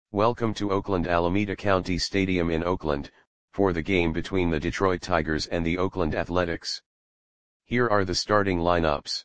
Welcome to Oakland Alameda County Stadium in Oakland, for the game between the Detroit Tigers and the Oakland Athletics. Here are the starting lineups.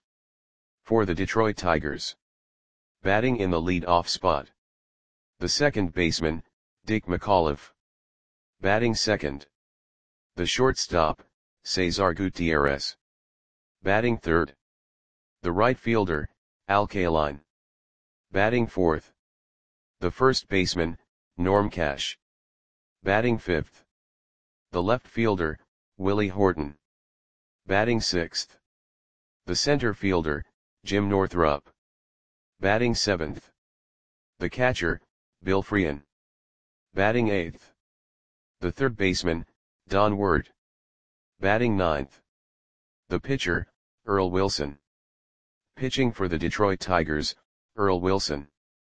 For the Detroit Tigers. Batting in the lead-off spot. The second baseman, Dick McAuliffe. Batting second. The shortstop, Cesar Gutierrez. Batting third. The right fielder, Al Kaline. Batting fourth. The first baseman, Norm Cash. Batting fifth. The left fielder, Willie Horton. Batting sixth. The center fielder, Jim Northrup. Batting seventh. The catcher, Bill Frein. Batting eighth. The third baseman, Don Ward. Batting ninth. The pitcher, Earl Wilson. Pitching for the Detroit Tigers, Earl Wilson.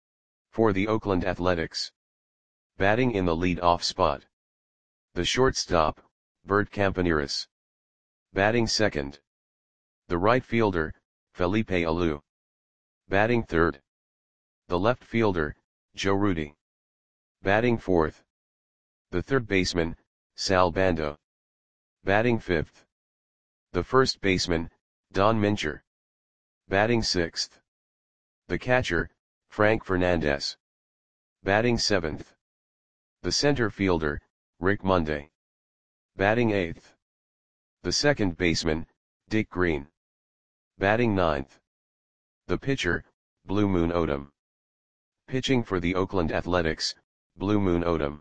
For the Oakland Athletics. Batting in the lead-off spot. The shortstop, Bert Campaneris. Batting second. The right fielder, Felipe Alou. Batting third. The left fielder, Joe Rudi. Batting fourth. The third baseman, Sal Bando. Batting fifth. The first baseman, Don Mincher. Batting sixth. The catcher, Frank Fernandez. Batting seventh. The center fielder, Rick Monday. Batting eighth. The second baseman, Dick Green. Batting ninth. The pitcher, Blue Moon Odom. Pitching for the Oakland Athletics, Blue Moon Odom.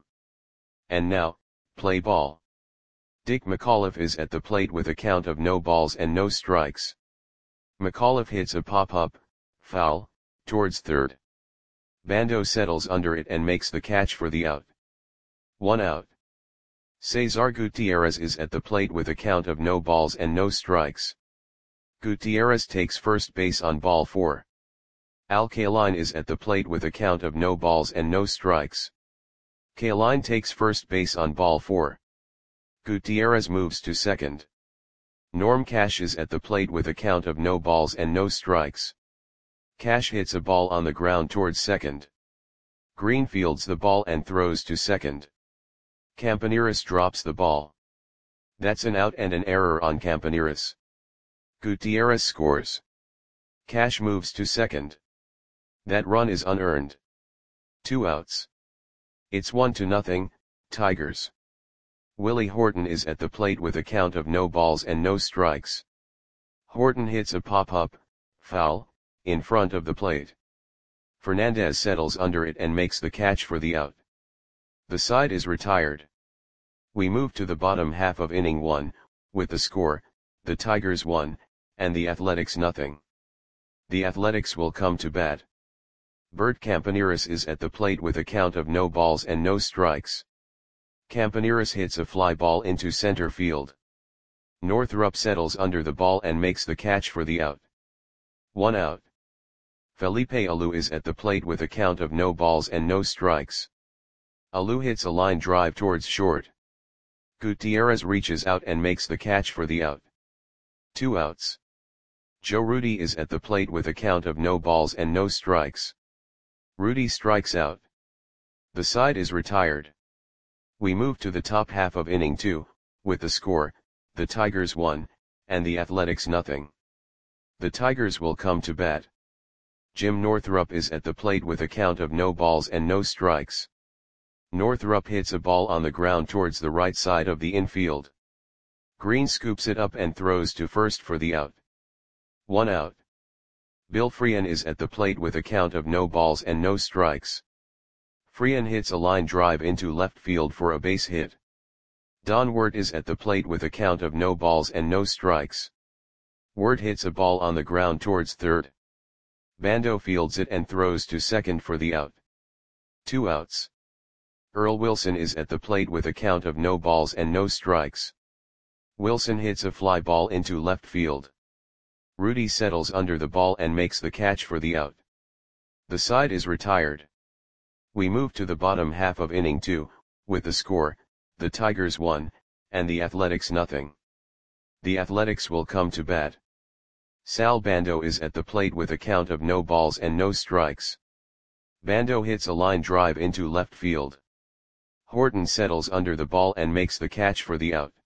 And now, play ball. Dick McAuliffe is at the plate with a count of no balls and no strikes. McAuliffe hits a pop-up, foul, towards third. Bando settles under it and makes the catch for the out. 1 out. Cesar Gutierrez is at the plate with a count of no balls and no strikes. Gutierrez takes first base on ball 4. Al Kaline is at the plate with a count of no balls and no strikes. Kaline takes first base on ball 4. Gutierrez moves to second. Norm Cash is at the plate with a count of no balls and no strikes. Cash hits a ball on the ground towards second. Green fields the ball and throws to second. Campaneris drops the ball. That's an out and an error on Campaneris. Gutierrez scores. Cash moves to second. That run is unearned. 2 outs. It's 1-0, Tigers. Willie Horton is at the plate with a count of no balls and no strikes. Horton hits a pop-up, foul, in front of the plate. Fernandez settles under it and makes the catch for the out. The side is retired. We move to the bottom half of inning 1, with the score, the Tigers 1, and the Athletics 0. The Athletics will come to bat. Bert Campaneris is at the plate with a count of no balls and no strikes. Campaneris hits a fly ball into center field. Northrup settles under the ball and makes the catch for the out. 1 out. Felipe Alou is at the plate with a count of no balls and no strikes. Alou hits a line drive towards short. Gutierrez reaches out and makes the catch for the out. 2 outs. Joe Rudi is at the plate with a count of no balls and no strikes. Rudi strikes out. The side is retired. We move to the top half of inning 2, with the score, the Tigers 1, and the Athletics 0. The Tigers will come to bat. Jim Northrup is at the plate with a count of no balls and no strikes. Northrup hits a ball on the ground towards the right side of the infield. Green scoops it up and throws to first for the out. 1 out. Bill Frein is at the plate with a count of no balls and no strikes. Frein hits a line drive into left field for a base hit. Don Ward is at the plate with a count of no balls and no strikes. Ward hits a ball on the ground towards third. Bando fields it and throws to second for the out. 2 outs. Earl Wilson is at the plate with a count of no balls and no strikes. Wilson hits a fly ball into left field. Rudi settles under the ball and makes the catch for the out. The side is retired. We move to the bottom half of inning 2, with the score, the Tigers 1, and the Athletics 0. The Athletics will come to bat. Sal Bando is at the plate with a count of no balls and no strikes. Bando hits a line drive into left field. Horton settles under the ball and makes the catch for the out.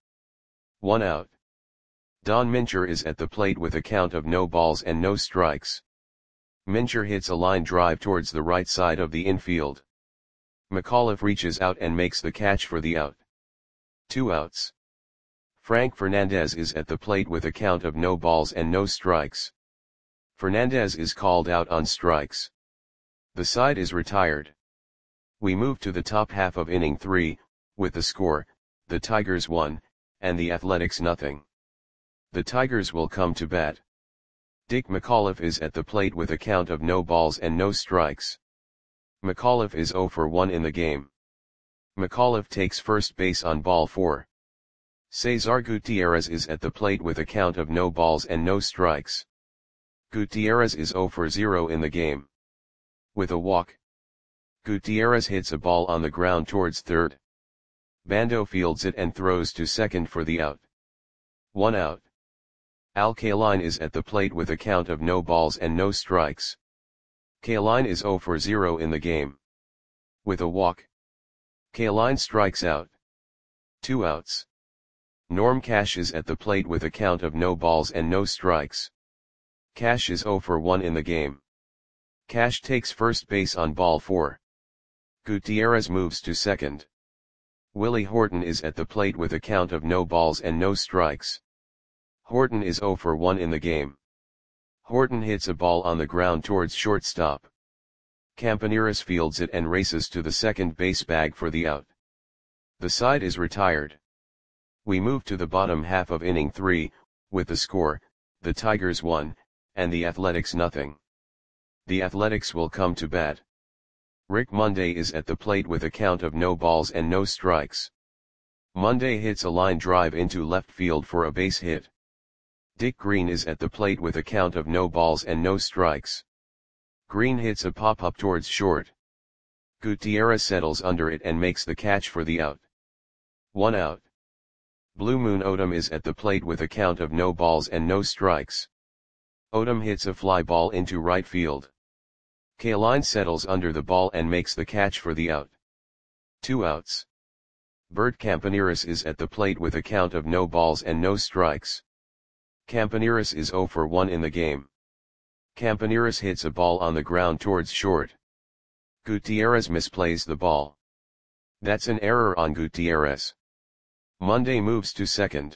1 out. Don Mincher is at the plate with a count of no balls and no strikes. Mincher hits a line drive towards the right side of the infield. McAuliffe reaches out and makes the catch for the out. 2 outs. Frank Fernandez is at the plate with a count of no balls and no strikes. Fernandez is called out on strikes. The side is retired. We move to the top half of inning 3, with the score, the Tigers 1, and the Athletics nothing. The Tigers will come to bat. Dick McAuliffe is at the plate with a count of no balls and no strikes. McAuliffe is 0 for 1 in the game. McAuliffe takes first base on ball 4. Cesar Gutierrez is at the plate with a count of no balls and no strikes. Gutierrez is 0 for 0 in the game. With a walk, Gutierrez hits a ball on the ground towards third. Bando fields it and throws to second for the out. 1 out. Al Kaline is at the plate with a count of no balls and no strikes. Kaline is 0 for 0 in the game. With a walk, Kaline strikes out. 2 outs. Norm Cash is at the plate with a count of no balls and no strikes. Cash is 0 for 1 in the game. Cash takes first base on ball 4. Gutierrez moves to second. Willie Horton is at the plate with a count of no balls and no strikes. Horton is 0 for 1 in the game. Horton hits a ball on the ground towards shortstop. Campaneris fields it and races to the second base bag for the out. The side is retired. We move to the bottom half of inning 3, with the score, the Tigers 1, and the Athletics nothing. The Athletics will come to bat. Rick Monday is at the plate with a count of no balls and no strikes. Monday hits a line drive into left field for a base hit. Dick Green is at the plate with a count of no balls and no strikes. Green hits a pop-up towards short. Gutierrez settles under it and makes the catch for the out. 1 out. Blue Moon Odom is at the plate with a count of no balls and no strikes. Odom hits a fly ball into right field. Kaline settles under the ball and makes the catch for the out. 2 outs. Bert Campaneris is at the plate with a count of no balls and no strikes. Campaneris is 0 for 1 in the game. Campaneris hits a ball on the ground towards short. Gutierrez misplays the ball. That's an error on Gutierrez. Monday moves to second.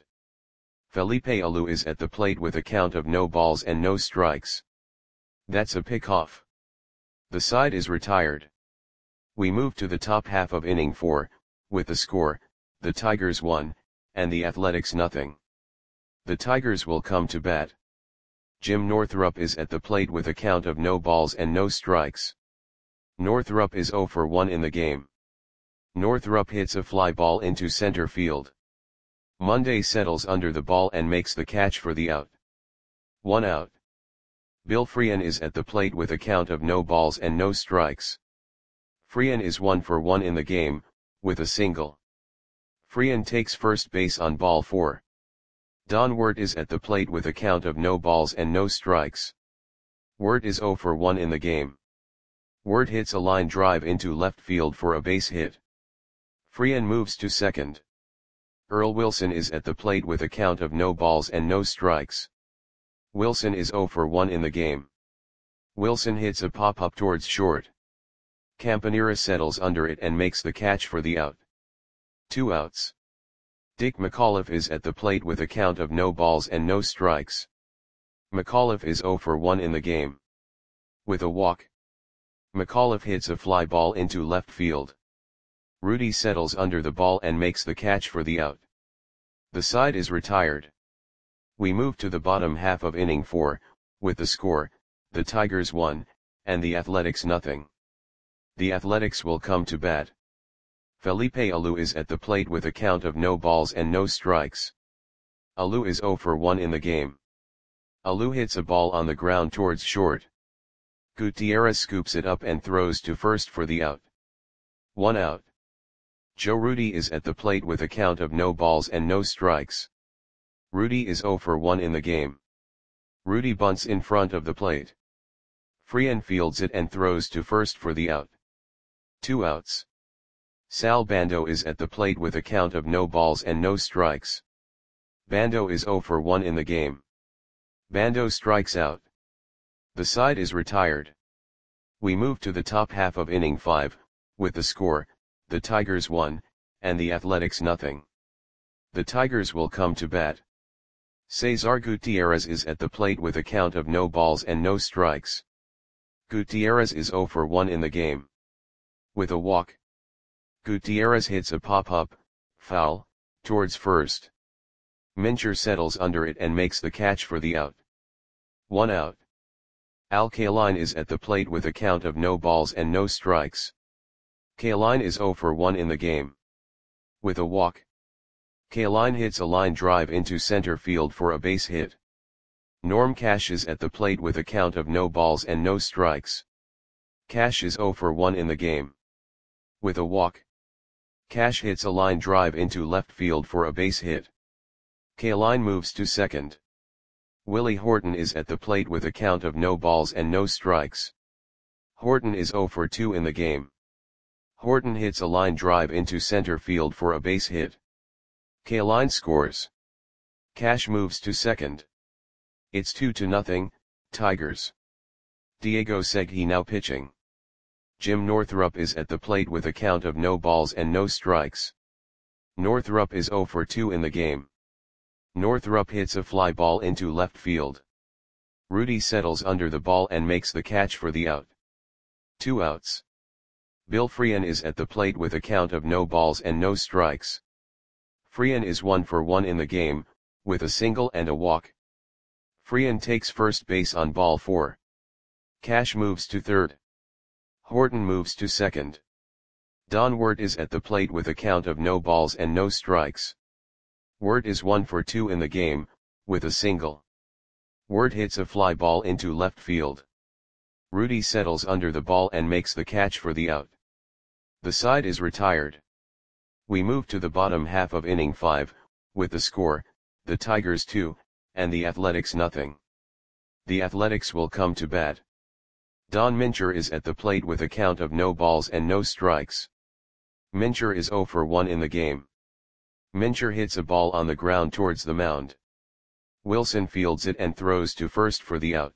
Felipe Alou is at the plate with a count of no balls and no strikes. That's a pickoff. The side is retired. We move to the top half of inning 4, with the score, the Tigers 1, and the Athletics nothing. The Tigers will come to bat. Jim Northrup is at the plate with a count of no balls and no strikes. Northrup is 0 for 1 in the game. Northrup hits a fly ball into center field. Monday settles under the ball and makes the catch for the out. 1 out. Bill Freehan is at the plate with a count of no balls and no strikes. Freehan is 1 for 1 in the game, with a single. Freehan takes first base on ball 4. Don Wirt is at the plate with a count of no balls and no strikes. Wirt is 0 for 1 in the game. Wirt hits a line drive into left field for a base hit. Freehan moves to second. Earl Wilson is at the plate with a count of no balls and no strikes. Wilson is 0 for 1 in the game. Wilson hits a pop-up towards short. Campaneris settles under it and makes the catch for the out. 2 outs. Dick McAuliffe is at the plate with a count of no balls and no strikes. McAuliffe is 0 for 1 in the game. With a walk, McAuliffe hits a fly ball into left field. Rudy settles under the ball and makes the catch for the out. The side is retired. We move to the bottom half of inning 4, with the score, the Tigers 1, and the Athletics nothing. The Athletics will come to bat. Felipe Alou is at the plate with a count of no balls and no strikes. Alou is 0 for 1 in the game. Alou hits a ball on the ground towards short. Gutierrez scoops it up and throws to first for the out. 1 out. Joe Rudi is at the plate with a count of no balls and no strikes. Rudi is 0 for 1 in the game. Rudi bunts in front of the plate. Frean fields it and throws to first for the out. 2 outs. Sal Bando is at the plate with a count of no balls and no strikes. Bando is 0 for 1 in the game. Bando strikes out. The side is retired. We move to the top half of inning 5, with the score, the Tigers 1, and the Athletics nothing. The Tigers will come to bat. Cesar Gutierrez is at the plate with a count of no balls and no strikes. Gutierrez is 0 for 1 in the game. With a walk, Gutierrez hits a pop-up, foul, towards first. Mincher settles under it and makes the catch for the out. 1 out. Al Kaline is at the plate with a count of no balls and no strikes. Kaline is 0 for 1 in the game. With a walk, Kaline hits a line drive into center field for a base hit. Norm Cash is at the plate with a count of no balls and no strikes. Cash is 0 for 1 in the game. With a walk, Cash hits a line drive into left field for a base hit. Kaline moves to second. Willie Horton is at the plate with a count of no balls and no strikes. Horton is 0 for 2 in the game. Horton hits a line drive into center field for a base hit. Kaline scores. Cash moves to second. It's 2-0, Tigers. Diego Segui now pitching. Jim Northrup is at the plate with a count of no balls and no strikes. Northrup is 0 for 2 in the game. Northrup hits a fly ball into left field. Rudy settles under the ball and makes the catch for the out. 2 outs. Bill Frean is at the plate with a count of no balls and no strikes. Frean is 1 for 1 in the game, with a single and a walk. Frean takes first base on ball 4. Cash moves to third. Horton moves to second. Don Wirt is at the plate with a count of no balls and no strikes. Wirt is 1 for 2 in the game, with a single. Wirt hits a fly ball into left field. Rudy settles under the ball and makes the catch for the out. The side is retired. We move to the bottom half of inning 5, with the score, the Tigers 2, and the Athletics nothing. The Athletics will come to bat. Don Mincher is at the plate with a count of no balls and no strikes. Mincher is 0 for 1 in the game. Mincher hits a ball on the ground towards the mound. Wilson fields it and throws to first for the out.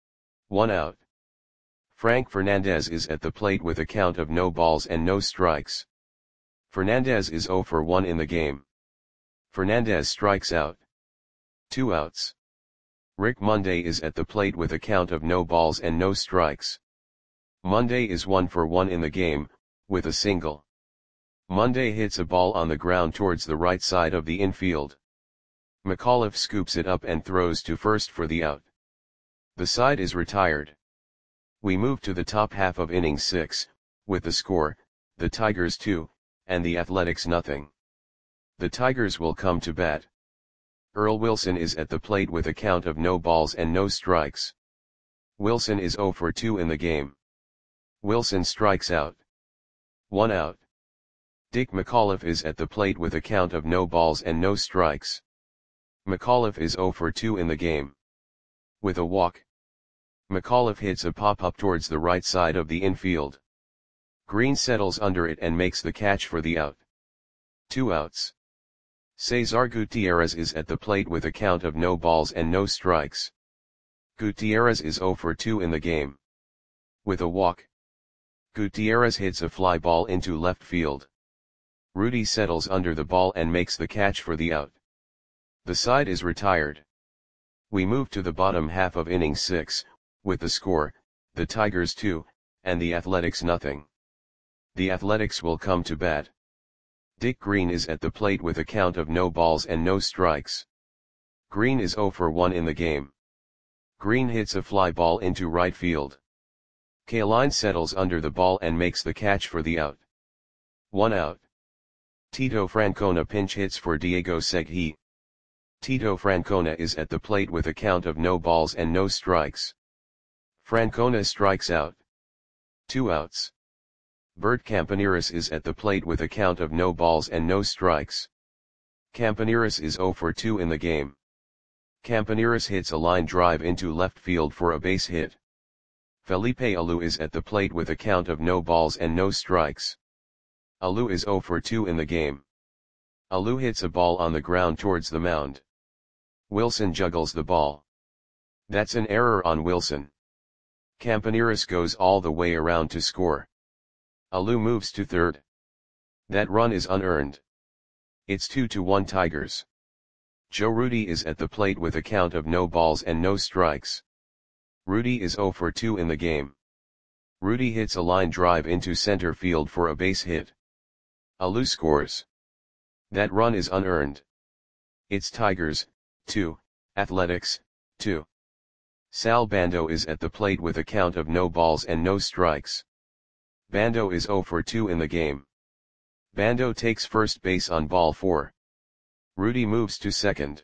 1 out. Frank Fernandez is at the plate with a count of no balls and no strikes. Fernandez is 0 for 1 in the game. Fernandez strikes out. 2 outs. Rick Monday is at the plate with a count of no balls and no strikes. Monday is 1 for 1 in the game, with a single. Monday hits a ball on the ground towards the right side of the infield. McAuliffe scoops it up and throws to first for the out. The side is retired. We move to the top half of inning 6, with the score, the Tigers 2, and the Athletics nothing. The Tigers will come to bat. Earl Wilson is at the plate with a count of no balls and no strikes. Wilson is 0 for 2 in the game. Wilson strikes out. 1 out. Dick McAuliffe is at the plate with a count of no balls and no strikes. McAuliffe is 0 for 2 in the game. With a walk, McAuliffe hits a pop-up towards the right side of the infield. Green settles under it and makes the catch for the out. 2 outs. Cesar Gutierrez is at the plate with a count of no balls and no strikes. Gutierrez is 0 for 2 in the game. With a walk, Gutierrez hits a fly ball into left field. Rudy settles under the ball and makes the catch for the out. The side is retired. We move to the bottom half of inning 6, with the score, the Tigers 2, and the Athletics nothing. The Athletics will come to bat. Dick Green is at the plate with a count of no balls and no strikes. Green is 0 for 1 in the game. Green hits a fly ball into right field. Kaline settles under the ball and makes the catch for the out. 1 out. Tito Francona pinch hits for Diego Segui. Tito Francona is at the plate with a count of no balls and no strikes. Francona strikes out. 2 outs. Bert Campaneris is at the plate with a count of no balls and no strikes. Campaneris is 0 for 2 in the game. Campaneris hits a line drive into left field for a base hit. Felipe Alou is at the plate with a count of no balls and no strikes. Alou is 0 for 2 in the game. Alou hits a ball on the ground towards the mound. Wilson juggles the ball. That's an error on Wilson. Campaneris goes all the way around to score. Alou moves to third. That run is unearned. It's 2-1 Tigers. Joe Rudi is at the plate with a count of no balls and no strikes. Rudi is 0 for 2 in the game. Rudi hits a line drive into center field for a base hit. Alou scores. That run is unearned. It's Tigers, 2, Athletics, 2. Sal Bando is at the plate with a count of no balls and no strikes. Bando is 0 for 2 in the game. Bando takes first base on ball 4. Rudi moves to second.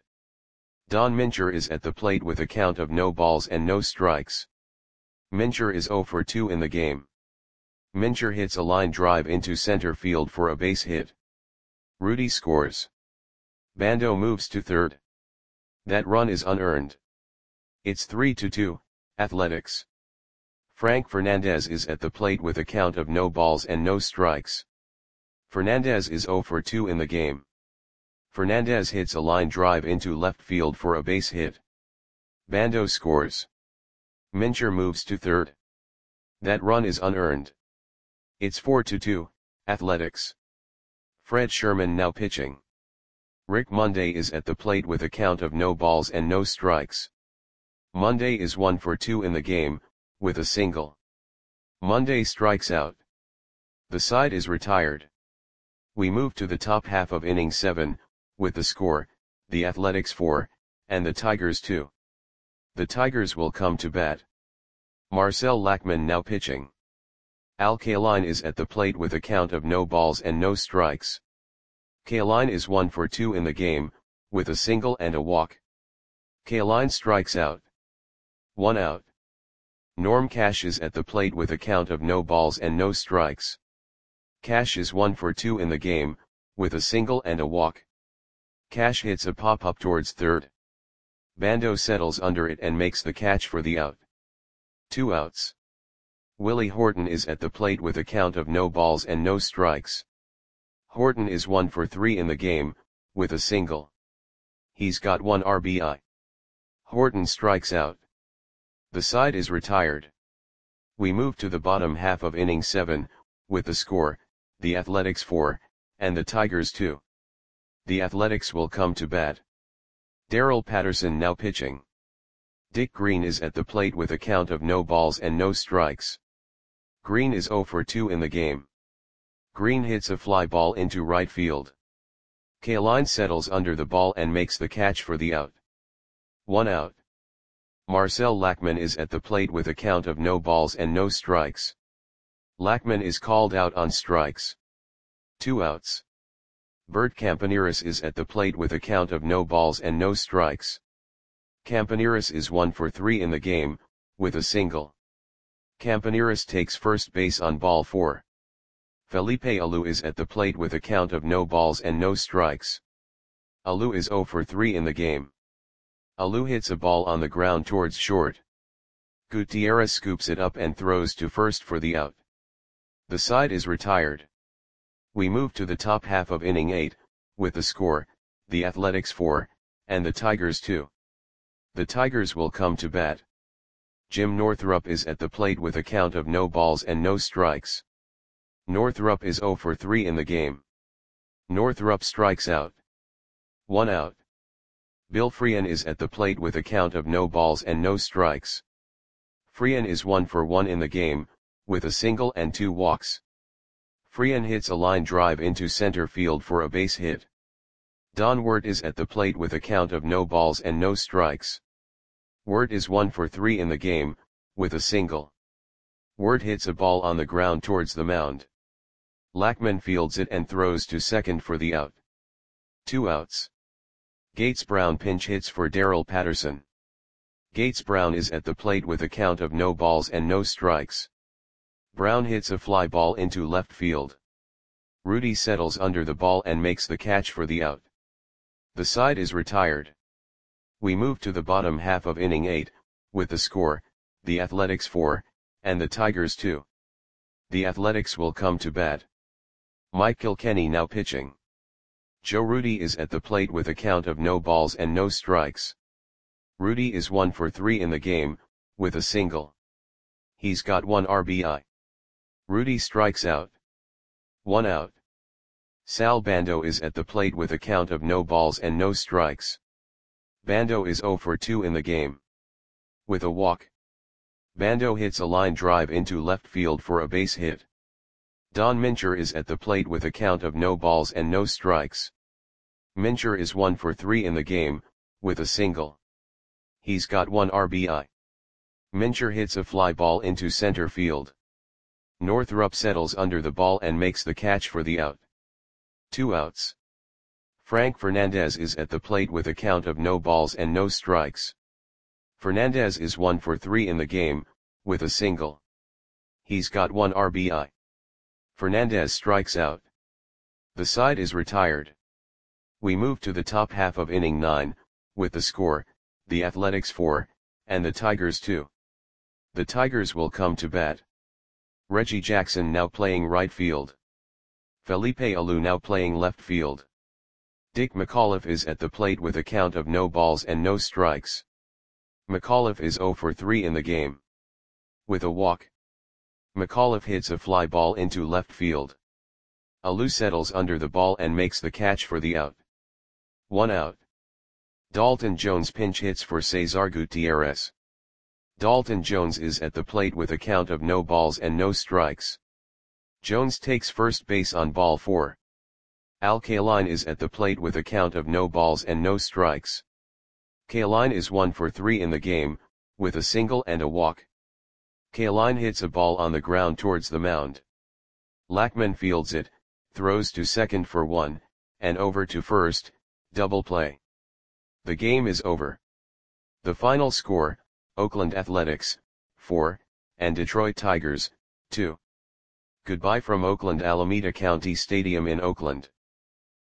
Don Mincher is at the plate with a count of no balls and no strikes. Mincher is 0 for 2 in the game. Mincher hits a line drive into center field for a base hit. Rudi scores. Bando moves to third. That run is unearned. It's 3-2, Athletics. Frank Fernandez is at the plate with a count of no balls and no strikes. Fernandez is 0 for 2 in the game. Fernandez hits a line drive into left field for a base hit. Bando scores. Mincher moves to third. That run is unearned. It's 4-2, Athletics. Fred Sherman now pitching. Rick Monday is at the plate with a count of no balls and no strikes. Monday is 1 for 2 in the game, with a single. Monday strikes out. The side is retired. We move to the top half of inning 7, with the score, the Athletics 4, and the Tigers 2. The Tigers will come to bat. Marcel Lackman now pitching. Al Kaline is at the plate with a count of no balls and no strikes. Kaline is 1 for 2 in the game, with a single and a walk. Kaline strikes out. 1 out. Norm Cash is at the plate with a count of no balls and no strikes. Cash is 1 for 2 in the game, with a single and a walk. Cash hits a pop-up towards third. Bando settles under it and makes the catch for the out. 2 outs. Willie Horton is at the plate with a count of no balls and no strikes. Horton is 1 for 3 in the game, with a single. He's got 1 RBI. Horton strikes out. The side is retired. We move to the bottom half of inning 7, with the score, the Athletics 4, and the Tigers 2. The Athletics will come to bat. Darrell Patterson now pitching. Dick Green is at the plate with a count of no balls and no strikes. Green is 0 for 2 in the game. Green hits a fly ball into right field. Kaline settles under the ball and makes the catch for the out. 1 out. Marcel Lackman is at the plate with a count of no balls and no strikes. Lackman is called out on strikes. 2 outs. Bert Campaneris is at the plate with a count of no balls and no strikes. Campaneris is 1 for 3 in the game, with a single. Campaneris takes first base on ball 4. Felipe Alou is at the plate with a count of no balls and no strikes. Alou is 0 for 3 in the game. Alou hits a ball on the ground towards short. Gutierrez scoops it up and throws to first for the out. The side is retired. We move to the top half of inning 8, with the score, the Athletics 4, and the Tigers 2. The Tigers will come to bat. Jim Northrup is at the plate with a count of no balls and no strikes. Northrup is 0 for 3 in the game. Northrup strikes out. 1 out. Bill Freehan is at the plate with a count of no balls and no strikes. Freehan is 1 for 1 in the game, with a single and 2 walks. Freehan hits a line drive into center field for a base hit. Don Wirt is at the plate with a count of no balls and no strikes. Wirt is 1 for 3 in the game, with a single. Wirt hits a ball on the ground towards the mound. Lackman fields it and throws to second for the out. 2 outs. Gates Brown pinch hits for Darrell Patterson. Gates Brown is at the plate with a count of no balls and no strikes. Brown hits a fly ball into left field. Rudi settles under the ball and makes the catch for the out. The side is retired. We move to the bottom half of inning 8, with the score, the Athletics 4, and the Tigers 2. The Athletics will come to bat. Mike Kilkenny now pitching. Joe Rudi is at the plate with a count of no balls and no strikes. Rudi is 1 for 3 in the game, with a single. He's got 1 RBI. Rudi strikes out. 1 out. Sal Bando is at the plate with a count of no balls and no strikes. Bando is 0 for 2 in the game. With a walk. Bando hits a line drive into left field for a base hit. Don Mincher is at the plate with a count of no balls and no strikes. Mincher is 1 for 3 in the game, with a single. He's got 1 RBI. Mincher hits a fly ball into center field. Northrup settles under the ball and makes the catch for the out. 2 outs. Frank Fernandez is at the plate with a count of no balls and no strikes. Fernandez is 1 for 3 in the game, with a single. He's got 1 RBI. Fernandez strikes out. The side is retired. We move to the top half of inning 9, with the score, the Athletics 4, and the Tigers 2. The Tigers will come to bat. Reggie Jackson now playing right field. Felipe Alou now playing left field. Dick McAuliffe is at the plate with a count of no balls and no strikes. McAuliffe is 0 for 3 in the game. With a walk. McAuliffe hits a fly ball into left field. Alou settles under the ball and makes the catch for the out. 1 out. Dalton Jones pinch hits for Cesar Gutierrez. Dalton Jones is at the plate with a count of no balls and no strikes. Jones takes first base on ball 4. Al Kaline is at the plate with a count of no balls and no strikes. Kaline is 1 for 3 in the game, with a single and a walk. Kaline hits a ball on the ground towards the mound. Lackman fields it, throws to second for 1, and over to first, double play. The game is over. The final score, Oakland Athletics, 4, and Detroit Tigers, 2. Goodbye from Oakland Alameda County Stadium in Oakland.